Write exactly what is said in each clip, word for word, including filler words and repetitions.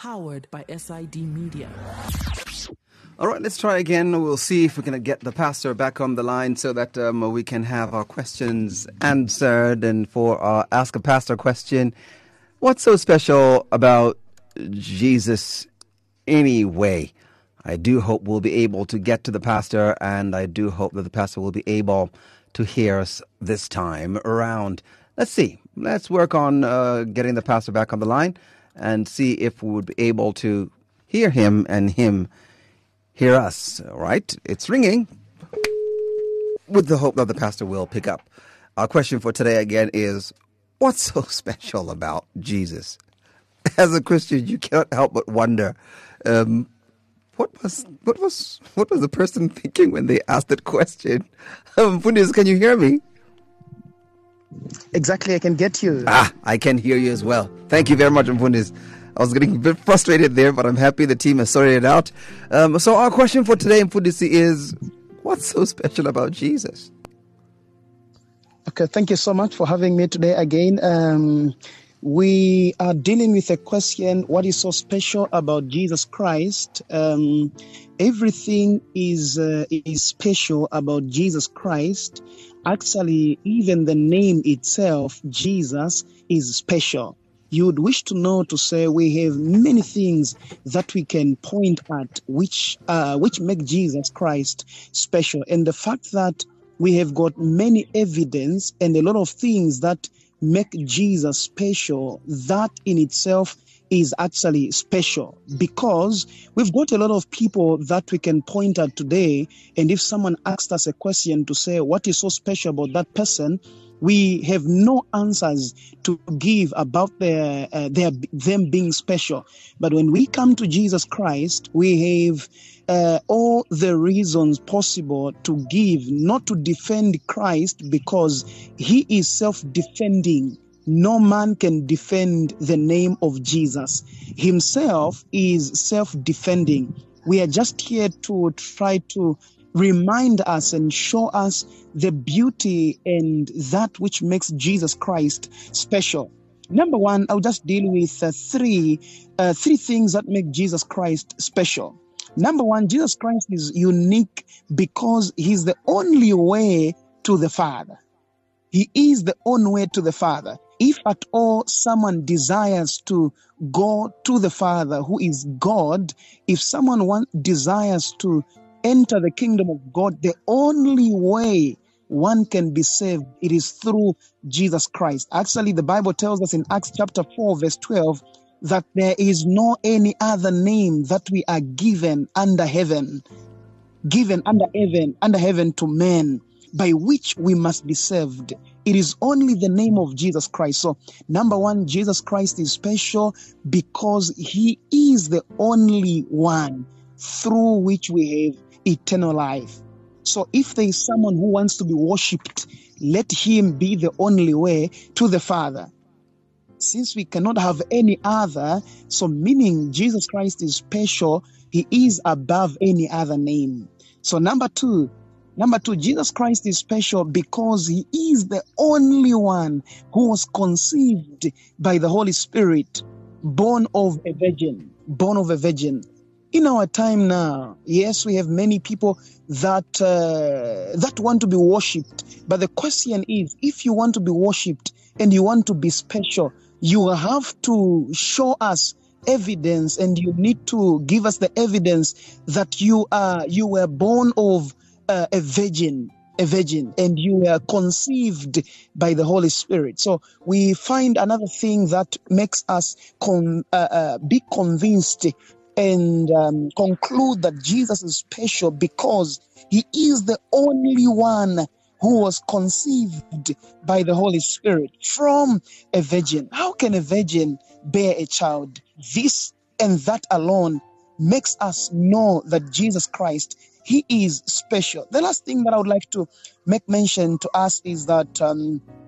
Powered by S I D Media. All right, let's try again. We'll see if we can get the pastor back on the line so that um, we can have our questions answered. And for our Ask a Pastor question, what's so special about Jesus anyway? I do hope we'll be able to get to the pastor, and I do hope that the pastor will be able to hear us this time around. Let's see. Let's work on uh, getting the pastor back on the line and see if we would be able to hear him and him hear us. All right, it's ringing with the hope that the pastor will pick up. Our question for today again is, what's so special about Jesus? As a Christian, you cannot help but wonder, um, what was what was what was the person thinking when they asked that question? Um, Fundis, can you hear me? Exactly, I can get you. Ah, I can hear you as well. Thank you very much, Fundis. I was getting a bit frustrated there, but I'm happy the team has sorted it out. Um, so our question for today in Fundisi is, what's so special about Jesus? Okay, thank you so much for having me today again. Um, we are dealing with a question, what is so special about Jesus Christ? Um, everything is, uh, is special about Jesus Christ. Actually, even the name itself, Jesus, is special. You would wish to know to say we have many things that we can point at which uh, which make Jesus Christ special. And the fact that we have got many evidence and a lot of things that make Jesus special, that in itself is actually special, because we've got a lot of people that we can point at today. And if someone asked us a question to say what is so special about that person, we have no answers to give about their, uh, their them being special. But when we come to Jesus Christ, we have uh, all the reasons possible to give, not to defend Christ, because he is self-defending. No man can defend the name of Jesus. Himself is self-defending. We are just here to try to remind us and show us the beauty and that which makes Jesus Christ special. Number one, I'll just deal with uh, three, uh, three things that make Jesus Christ special. Number one, Jesus Christ is unique because he's the only way to the Father. He is the only way to the Father. If at all someone desires to go to the Father, who is God, if someone want, desires to enter the kingdom of God, the only way one can be saved, it is through Jesus Christ. Actually, the Bible tells us in Acts chapter four, verse twelve, that there is no any other name that we are given under heaven, given under heaven, under heaven to men, by which we must be saved. It is only the name of Jesus Christ. So, number one, Jesus Christ is special because he is the only one through which we have eternal life. So if there is someone who wants to be worshipped, let him be the only way to the Father. Since we cannot have any other, so meaning Jesus Christ is special, he is above any other name. So number two, number two, Jesus Christ is special because he is the only one who was conceived by the Holy Spirit, born of a virgin, born of a virgin. In our time now, yes, we have many people that uh, that want to be worshipped. But the question is, if you want to be worshipped and you want to be special, you have to show us evidence, and you need to give us the evidence that you are you were born of uh, a virgin, a virgin, and you were conceived by the Holy Spirit. So we find another thing that makes us con- uh, uh, be convinced and um, conclude that Jesus is special because he is the only one who was conceived by the Holy Spirit from a virgin. How can a virgin bear a child? This and that alone makes us know that Jesus Christ, he is special. The last thing that I would like to make mention to us is that um,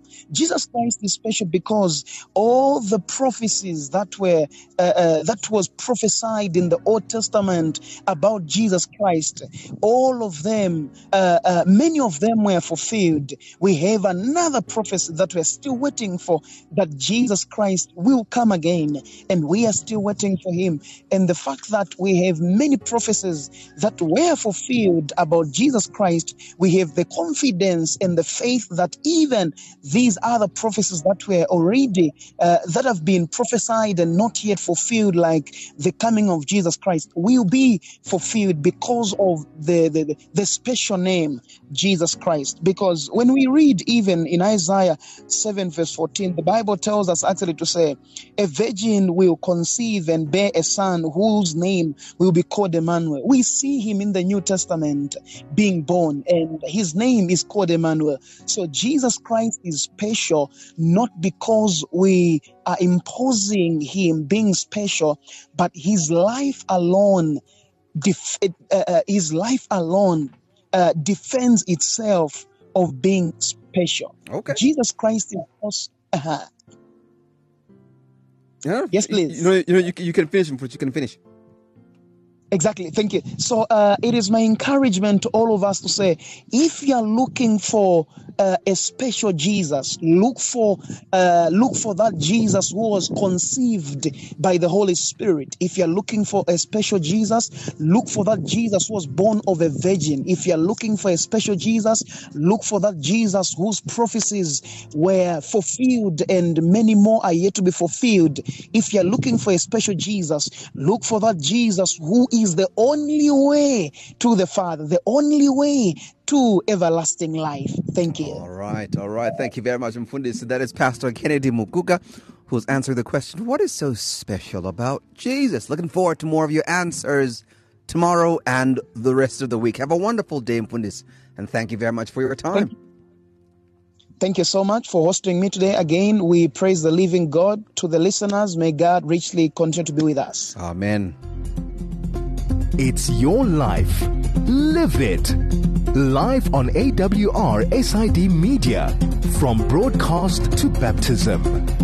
Jesus Christ is special because all the prophecies that were uh, uh, that was prophesied in the Old Testament about Jesus Christ, all of them, uh, uh, many of them were fulfilled. We have another prophecy that we're still waiting for, that Jesus Christ will come again, and we are still waiting for him. And the fact that we have many prophecies that were fulfilled about Jesus Christ, we have the confidence and the faith that even these other prophecies that were already uh, that have been prophesied and not yet fulfilled, like the coming of Jesus Christ, will be fulfilled because of the, the, the special name Jesus Christ. Because when we read even in Isaiah seven verse fourteen, the Bible tells us actually to say, a virgin will conceive and bear a son whose name will be called Emmanuel. We see him in the New Testament being born, and his name is called Emmanuel. So Jesus Christ is special not because we are imposing him being special, but his life alone, def- uh, uh, his life alone uh, defends itself of being special. Okay. Jesus Christ is also. Uh-huh. Yeah. Yes, please. You know, you know, you, you can finish, but you can finish. Exactly. Thank you. So uh, it is my encouragement to all of us to say, if you are looking for uh, a special Jesus, look for uh, look for that Jesus who was conceived by the Holy Spirit. If you are looking for a special Jesus, look for that Jesus who was born of a virgin. If you are looking for a special Jesus, look for that Jesus whose prophecies were fulfilled and many more are yet to be fulfilled. If you are looking for a special Jesus, look for that Jesus who is is the only way to the Father, the only way to everlasting life. Thank you. All right, all right. Thank you very much, Mfundi. So that is Pastor Kennedy Mukuka, who's answering the question, what is so special about Jesus? Looking forward to more of your answers tomorrow and the rest of the week. Have a wonderful day, Mfundis, and thank you very much for your time. Thank you. Thank you so much for hosting me today. Again, we praise the living God. To the listeners, may God richly continue to be with us. Amen. It's your life. Live it. Live on A W R S I D Media. From broadcast to baptism.